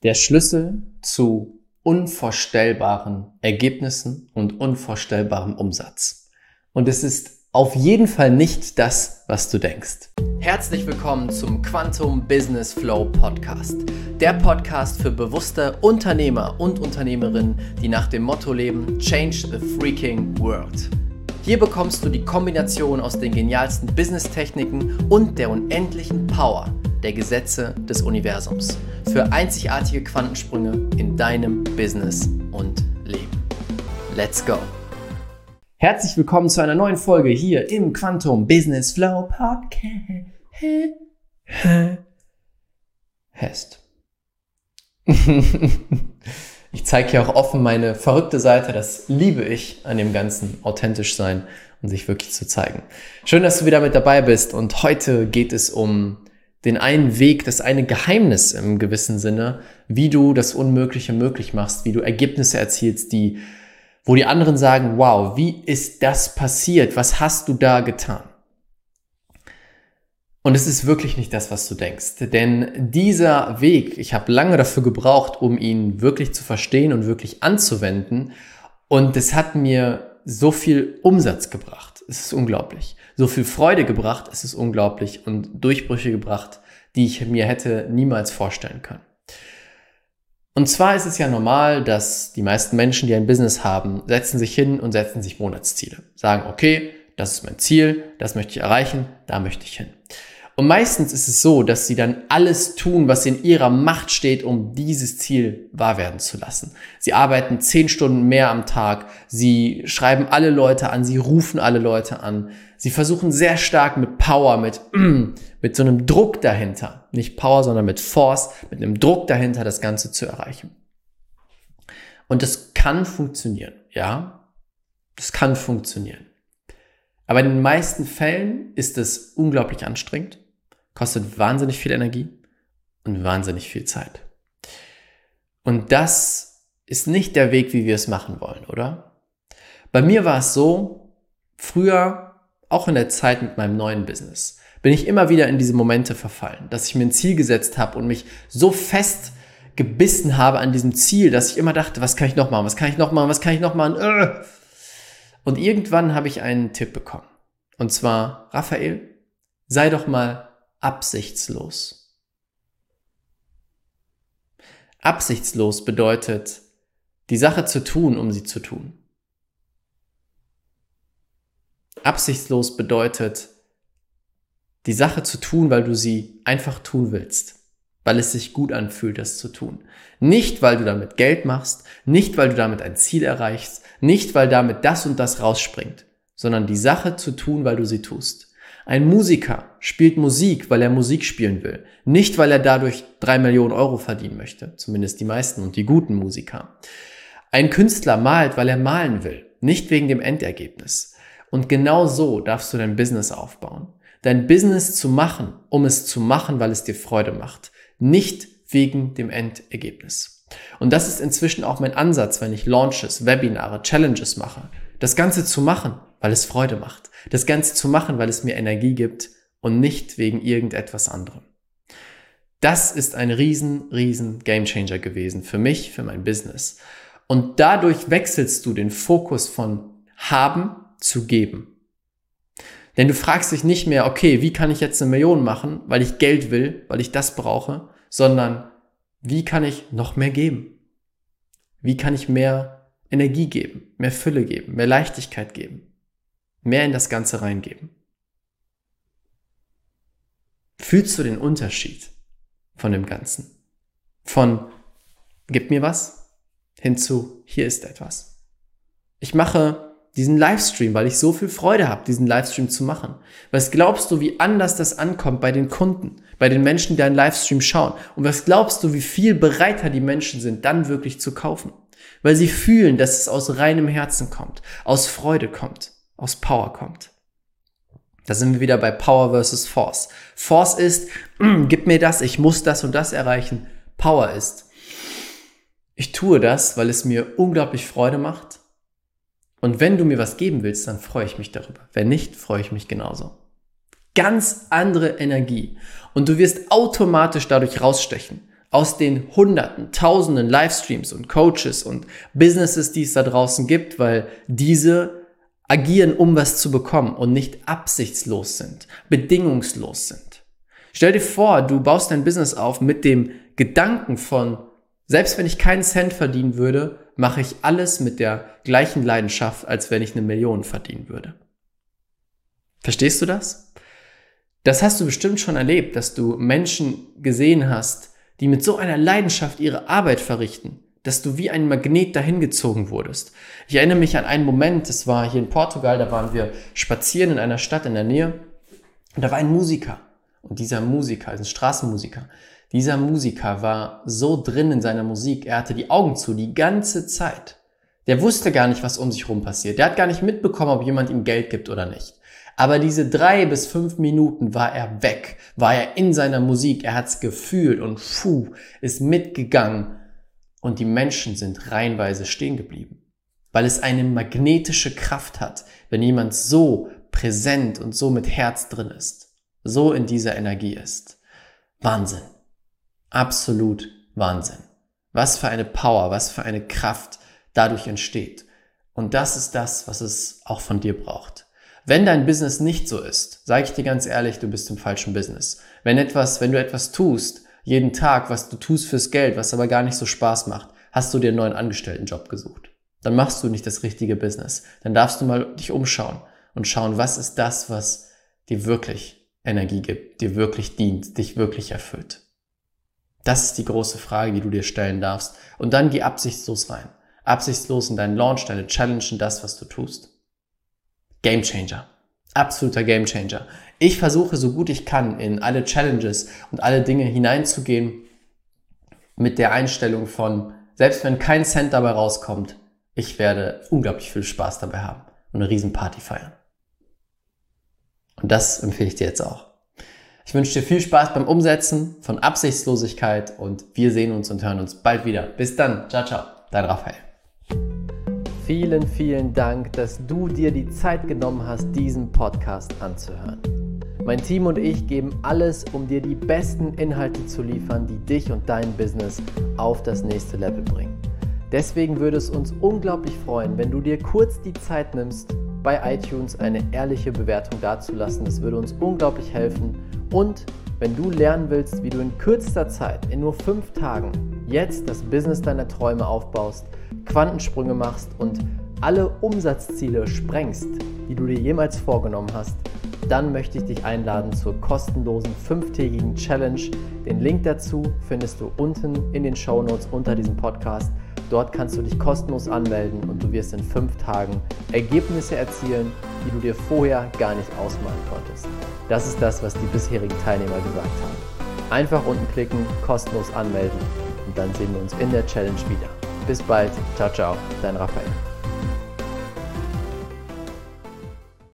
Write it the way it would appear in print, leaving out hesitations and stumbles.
Der Schlüssel zu unvorstellbaren Ergebnissen und unvorstellbarem Umsatz. Und es ist auf jeden Fall nicht das, was du denkst. Herzlich willkommen zum Quantum Business Flow Podcast. Der Podcast für bewusste Unternehmer und Unternehmerinnen, die nach dem Motto leben: Change the freaking world. Hier bekommst du die Kombination aus den genialsten Business-Techniken und der unendlichen Power der Gesetze des Universums für einzigartige Quantensprünge in deinem Business und Leben. Let's go! Herzlich willkommen zu einer neuen Folge hier im Quantum Business Flow Podcast. Ich zeige hier auch offen meine verrückte Seite, das liebe ich an dem Ganzen, authentisch sein und sich wirklich zu zeigen. Schön, dass du wieder mit dabei bist und heute geht es um den einen Weg, das eine Geheimnis im gewissen Sinne, wie du das Unmögliche möglich machst, wie du Ergebnisse erzielst, wo die anderen sagen: Wow, wie ist das passiert? Was hast du da getan? Und es ist wirklich nicht das, was du denkst. Denn dieser Weg, ich habe lange dafür gebraucht, um ihn wirklich zu verstehen und wirklich anzuwenden. Und es hat mir so viel Umsatz gebracht. Es ist unglaublich. So viel Freude gebracht. Es ist unglaublich. Und Durchbrüche gebracht, die ich mir hätte niemals vorstellen können. Und zwar ist es ja normal, dass die meisten Menschen, die ein Business haben, setzen sich hin und setzen sich Monatsziele. Sagen: Okay, das ist mein Ziel, das möchte ich erreichen, da möchte ich hin. Und meistens ist es so, dass sie dann alles tun, was in ihrer Macht steht, um dieses Ziel wahr werden zu lassen. Sie arbeiten 10 Stunden mehr am Tag, sie schreiben alle Leute an, sie rufen alle Leute an. Sie versuchen sehr stark mit Power, mit so einem Druck dahinter, nicht Power, sondern mit Force, mit einem Druck dahinter, das Ganze zu erreichen. Und das kann funktionieren, ja, das kann funktionieren. Aber in den meisten Fällen ist es unglaublich anstrengend, kostet wahnsinnig viel Energie und wahnsinnig viel Zeit. Und das ist nicht der Weg, wie wir es machen wollen, oder? Bei mir war es so, früher, auch in der Zeit mit meinem neuen Business, bin ich immer wieder in diese Momente verfallen, dass ich mir ein Ziel gesetzt habe und mich so fest gebissen habe an diesem Ziel, dass ich immer dachte: Was kann ich noch machen, was kann ich noch machen, was kann ich noch machen? Und irgendwann habe ich einen Tipp bekommen. Und zwar: Raphael, sei doch mal absichtslos. Absichtslos bedeutet, die Sache zu tun, um sie zu tun. Absichtslos bedeutet, die Sache zu tun, weil du sie einfach tun willst. Weil es sich gut anfühlt, das zu tun. Nicht, weil du damit Geld machst, nicht, weil du damit ein Ziel erreichst, nicht, weil damit das und das rausspringt, sondern die Sache zu tun, weil du sie tust. Ein Musiker spielt Musik, weil er Musik spielen will, nicht, weil er dadurch 3 Millionen Euro verdienen möchte, zumindest die meisten und die guten Musiker. Ein Künstler malt, weil er malen will, nicht wegen dem Endergebnis. Und genau so darfst du dein Business aufbauen. Dein Business zu machen, um es zu machen, weil es dir Freude macht. Nicht wegen dem Endergebnis. Und das ist inzwischen auch mein Ansatz, wenn ich Launches, Webinare, Challenges mache. Das Ganze zu machen, weil es Freude macht. Das Ganze zu machen, weil es mir Energie gibt und nicht wegen irgendetwas anderem. Das ist ein riesen Gamechanger gewesen für mich, für mein Business. Und dadurch wechselst du den Fokus von haben zu geben. Denn du fragst dich nicht mehr: Okay, wie kann ich jetzt 1 Million machen, weil ich Geld will, weil ich das brauche, sondern wie kann ich noch mehr geben? Wie kann ich mehr Energie geben, mehr Fülle geben, mehr Leichtigkeit geben, mehr in das Ganze reingeben? Fühlst du den Unterschied von dem Ganzen? Von gib mir was hin zu hier ist etwas. Ich mache diesen Livestream, weil ich so viel Freude habe, diesen Livestream zu machen. Was glaubst du, wie anders das ankommt bei den Kunden, bei den Menschen, die einen Livestream schauen? Und was glaubst du, wie viel bereiter die Menschen sind, dann wirklich zu kaufen? Weil sie fühlen, dass es aus reinem Herzen kommt, aus Freude kommt, aus Power kommt. Da sind wir wieder bei Power versus Force. Force ist: Gib mir das, ich muss das und das erreichen. Power ist: Ich tue das, weil es mir unglaublich Freude macht. Und wenn du mir was geben willst, dann freue ich mich darüber. Wenn nicht, freue ich mich genauso. Ganz andere Energie. Und du wirst automatisch dadurch rausstechen. aus den Hunderten, Tausenden Livestreams und Coaches und Businesses, die es da draußen gibt, weil diese agieren, um was zu bekommen und nicht absichtslos sind, bedingungslos sind. Stell dir vor, du baust dein Business auf mit dem Gedanken von, selbst wenn ich keinen Cent verdienen würde, mache ich alles mit der gleichen Leidenschaft, als wenn ich 1 Million verdienen würde. Verstehst du das? Das hast du bestimmt schon erlebt, dass du Menschen gesehen hast, die mit so einer Leidenschaft ihre Arbeit verrichten, dass du wie ein Magnet dahin gezogen wurdest. Ich erinnere mich an einen Moment, das war hier in Portugal, da waren wir spazieren in einer Stadt in der Nähe und da war ein Musiker. Und dieser Musiker, ein Straßenmusiker, dieser Musiker war so drin in seiner Musik, er hatte die Augen zu die ganze Zeit. Der wusste gar nicht, was um sich herum passiert. Der hat gar nicht mitbekommen, ob jemand ihm Geld gibt oder nicht. Aber diese 3 bis 5 Minuten war er weg, war er in seiner Musik, er hat's gefühlt und ist mitgegangen. Und die Menschen sind reihenweise stehen geblieben, weil es eine magnetische Kraft hat, wenn jemand so präsent und so mit Herz drin ist, so in dieser Energie ist. Wahnsinn. Absolut Wahnsinn. Was für eine Power, was für eine Kraft dadurch entsteht. Und das ist das, was es auch von dir braucht. Wenn dein Business nicht so ist, sage ich dir ganz ehrlich, du bist im falschen Business. Wenn du etwas tust, jeden Tag, was du tust fürs Geld, was aber gar nicht so Spaß macht, hast du dir einen neuen Angestelltenjob gesucht. Dann machst du nicht das richtige Business. Dann darfst du mal dich umschauen und schauen, was ist das, was dir wirklich Energie gibt, dir wirklich dient, dich wirklich erfüllt. Das ist die große Frage, die du dir stellen darfst. Und dann geh absichtslos rein. Absichtslos in deinen Launch, deine Challenge, in das, was du tust. Gamechanger. Absoluter Gamechanger. Ich versuche, so gut ich kann, in alle Challenges und alle Dinge hineinzugehen mit der Einstellung von, selbst wenn kein Cent dabei rauskommt, ich werde unglaublich viel Spaß dabei haben und eine Riesenparty feiern. Und das empfehle ich dir jetzt auch. Ich wünsche dir viel Spaß beim Umsetzen von Absichtslosigkeit und wir sehen uns und hören uns bald wieder. Bis dann. Ciao, ciao. Dein Raphael. Vielen, vielen Dank, dass du dir die Zeit genommen hast, diesen Podcast anzuhören. Mein Team und ich geben alles, um dir die besten Inhalte zu liefern, die dich und dein Business auf das nächste Level bringen. Deswegen würde es uns unglaublich freuen, wenn du dir kurz die Zeit nimmst, bei iTunes eine ehrliche Bewertung dazulassen. Das würde uns unglaublich helfen. Und wenn du lernen willst, wie du in kürzester Zeit, in nur 5 Tagen, jetzt das Business deiner Träume aufbaust, Quantensprünge machst und alle Umsatzziele sprengst, die du dir jemals vorgenommen hast, dann möchte ich dich einladen zur kostenlosen 5-tägigen Challenge. Den Link dazu findest du unten in den Shownotes unter diesem Podcast. Dort kannst du dich kostenlos anmelden und du wirst in 5 Tagen Ergebnisse erzielen, die du dir vorher gar nicht ausmalen konntest. Das ist das, was die bisherigen Teilnehmer gesagt haben. Einfach unten klicken, kostenlos anmelden und dann sehen wir uns in der Challenge wieder. Bis bald. Ciao, ciao. Dein Raphael.